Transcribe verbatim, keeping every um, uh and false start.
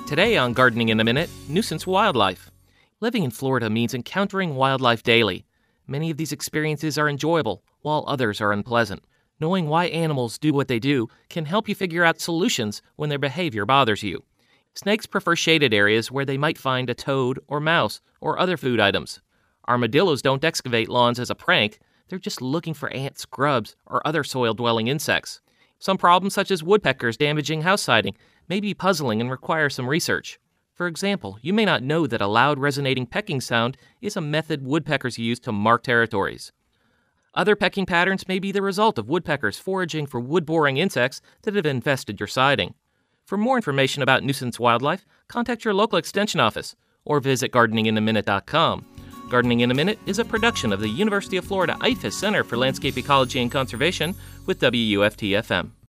Today on Gardening in a Minute, nuisance wildlife. Living in Florida means encountering wildlife daily. Many of these experiences are enjoyable, while others are unpleasant. Knowing why animals do what they do can help you figure out solutions when their behavior bothers you. Snakes prefer shaded areas where they might find a toad or mouse or other food items. Armadillos don't excavate lawns as a prank. They're just looking for ants, grubs, or other soil-dwelling insects. Some problems, such as woodpeckers damaging house siding, may be puzzling and require some research. For example, you may not know that a loud resonating pecking sound is a method woodpeckers use to mark territories. Other pecking patterns may be the result of woodpeckers foraging for wood-boring insects that have infested your siding. For more information about nuisance wildlife, contact your local extension office or visit gardening in a minute dot com. Gardening in a Minute is a production of the University of Florida I F A S Center for Landscape Ecology and Conservation with W U F T F M.